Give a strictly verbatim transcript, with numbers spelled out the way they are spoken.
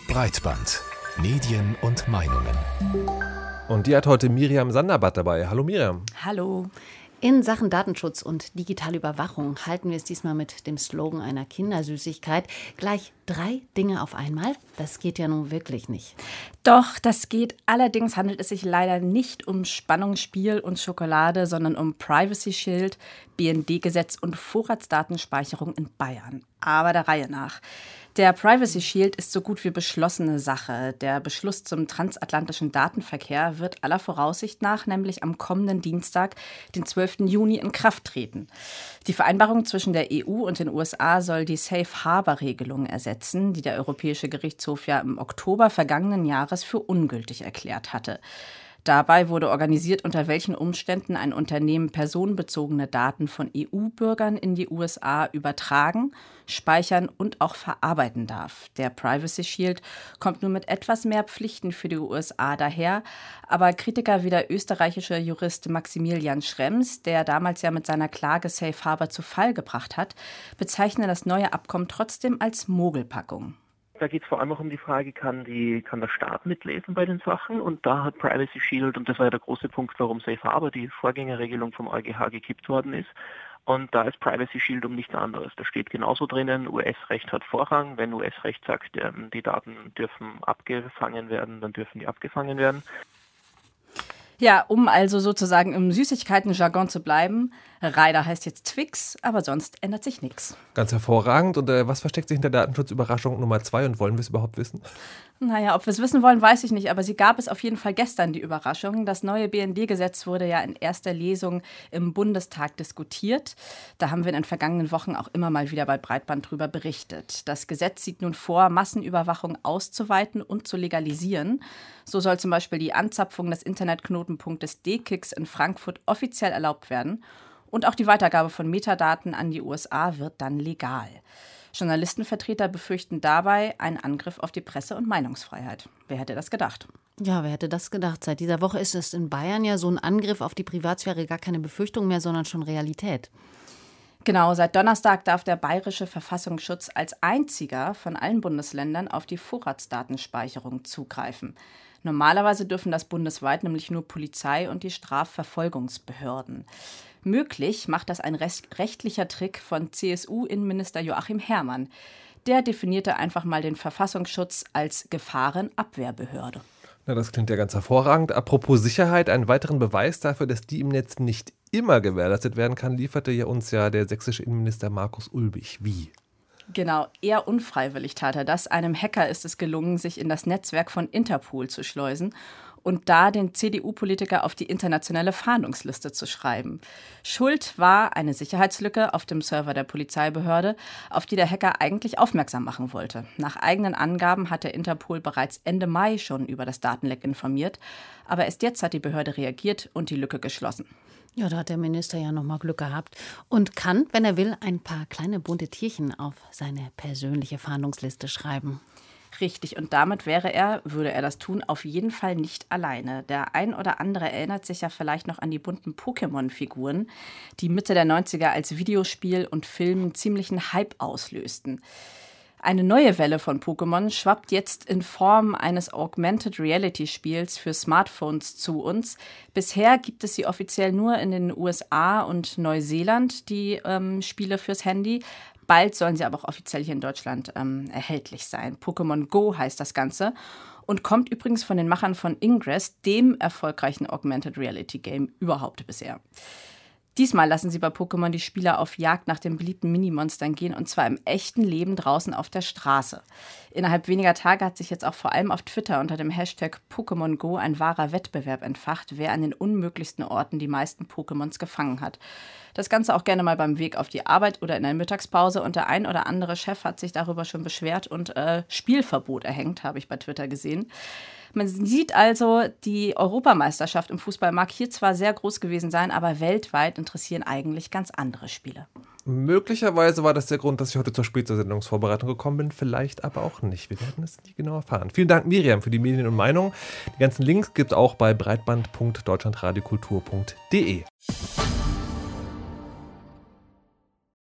Breitband. Medien und Meinungen. Und die hat heute Miriam Sanderbad dabei. Hallo Miriam. Hallo. In Sachen Datenschutz und digitale Überwachung halten wir es diesmal mit dem Slogan einer Kindersüßigkeit. Gleich drei Dinge auf einmal? Das geht ja nun wirklich nicht. Doch, das geht. Allerdings handelt es sich leider nicht um Spannungsspiel und Schokolade, sondern um Privacy Shield, B N D-Gesetz und Vorratsdatenspeicherung in Bayern. Aber der Reihe nach. Der Privacy Shield ist so gut wie beschlossene Sache. Der Beschluss zum transatlantischen Datenverkehr wird aller Voraussicht nach nämlich am kommenden Dienstag, den zwölften Juni, in Kraft treten. Die Vereinbarung zwischen der E U und den U S A soll die Safe Harbor-Regelung ersetzen, die der Europäische Gerichtshof ja im Oktober vergangenen Jahres für ungültig erklärt hatte. Dabei wurde organisiert, unter welchen Umständen ein Unternehmen personenbezogene Daten von E U-Bürgern in die U S A übertragen, speichern und auch verarbeiten darf. Der Privacy Shield kommt nun mit etwas mehr Pflichten für die U S A daher, aber Kritiker wie der österreichische Jurist Maximilian Schrems, der damals ja mit seiner Klage Safe Harbor zu Fall gebracht hat, bezeichnen das neue Abkommen trotzdem als Mogelpackung. Da geht es vor allem auch um die Frage, kann, die, kann der Staat mitlesen bei den Sachen? Und da hat Privacy Shield, und das war ja der große Punkt, warum Safe Harbor, die Vorgängerregelung vom EuGH, gekippt worden ist. Und da ist Privacy Shield um nichts anderes. Da steht genauso drinnen, U S-Recht hat Vorrang. Wenn U S-Recht sagt, ähm, die Daten dürfen abgefangen werden, dann dürfen die abgefangen werden. Ja, um also sozusagen im Süßigkeiten-Jargon zu bleiben, Rider heißt jetzt Twix, aber sonst ändert sich nichts. Ganz hervorragend. Und äh, was versteckt sich hinter Datenschutzüberraschung Nummer zwei und wollen wir es überhaupt wissen? Naja, ob wir es wissen wollen, weiß ich nicht, aber sie gab es auf jeden Fall gestern, die Überraschung. Das neue B N D-Gesetz wurde ja in erster Lesung im Bundestag diskutiert. Da haben wir in den vergangenen Wochen auch immer mal wieder bei Breitband drüber berichtet. Das Gesetz sieht nun vor, Massenüberwachung auszuweiten und zu legalisieren. So soll zum Beispiel die Anzapfung des Internetknotenpunktes D K I X in Frankfurt offiziell erlaubt werden. Und auch die Weitergabe von Metadaten an die U S A wird dann legal. Journalistenvertreter befürchten dabei einen Angriff auf die Presse- und Meinungsfreiheit. Wer hätte das gedacht? Ja, wer hätte das gedacht? Seit dieser Woche ist es in Bayern ja so ein Angriff auf die Privatsphäre gar keine Befürchtung mehr, sondern schon Realität. Genau, seit Donnerstag darf der bayerische Verfassungsschutz als einziger von allen Bundesländern auf die Vorratsdatenspeicherung zugreifen. Normalerweise dürfen das bundesweit nämlich nur Polizei und die Strafverfolgungsbehörden. Möglich macht das ein rechtlicher Trick von C S U-Innenminister Joachim Herrmann. Der definierte einfach mal den Verfassungsschutz als Gefahrenabwehrbehörde. Na, das klingt ja ganz hervorragend. Apropos Sicherheit, einen weiteren Beweis dafür, dass die im Netz nicht immer gewährleistet werden kann, lieferte ja uns ja der sächsische Innenminister Markus Ulbich. Wie? Genau, eher unfreiwillig tat er das. Einem Hacker ist es gelungen, sich in das Netzwerk von Interpol zu schleusen und da den C D U-Politiker auf die internationale Fahndungsliste zu schreiben. Schuld war eine Sicherheitslücke auf dem Server der Polizeibehörde, auf die der Hacker eigentlich aufmerksam machen wollte. Nach eigenen Angaben hat der Interpol bereits Ende Mai schon über das Datenleck informiert, aber erst jetzt hat die Behörde reagiert und die Lücke geschlossen. Ja, da hat der Minister ja noch mal Glück gehabt und kann, wenn er will, ein paar kleine bunte Tierchen auf seine persönliche Fahndungsliste schreiben. Richtig, und damit wäre er, würde er das tun, auf jeden Fall nicht alleine. Der ein oder andere erinnert sich ja vielleicht noch an die bunten Pokémon-Figuren, die Mitte der neunziger als Videospiel und Film ziemlichen Hype auslösten. Eine neue Welle von Pokémon schwappt jetzt in Form eines Augmented Reality Spiels für Smartphones zu uns. Bisher gibt es sie offiziell nur in den U S A und Neuseeland, die ähm, Spiele fürs Handy. Bald sollen sie aber auch offiziell hier in Deutschland ähm, erhältlich sein. Pokémon Go heißt das Ganze und kommt übrigens von den Machern von Ingress, dem erfolgreichen Augmented Reality Game überhaupt bisher. Diesmal lassen sie bei Pokémon die Spieler auf Jagd nach den beliebten Minimonstern gehen, und zwar im echten Leben draußen auf der Straße. Innerhalb weniger Tage hat sich jetzt auch vor allem auf Twitter unter dem Hashtag Pokémon Go ein wahrer Wettbewerb entfacht, wer an den unmöglichsten Orten die meisten Pokémons gefangen hat. Das Ganze auch gerne mal beim Weg auf die Arbeit oder in der Mittagspause, und der ein oder andere Chef hat sich darüber schon beschwert und äh, Spielverbot erhängt, habe ich bei Twitter gesehen. Man sieht also, die Europameisterschaft im Fußball mag hier zwar sehr groß gewesen sein, aber weltweit interessieren eigentlich ganz andere Spiele. Möglicherweise war das der Grund, dass ich heute zur Spätsendungsvorbereitung gekommen bin, vielleicht aber auch nicht. Wir werden es nie genau erfahren. Vielen Dank, Miriam, für die Medien und Meinungen. Die ganzen Links gibt es auch bei breitband punkt deutschlandradiokultur punkt de.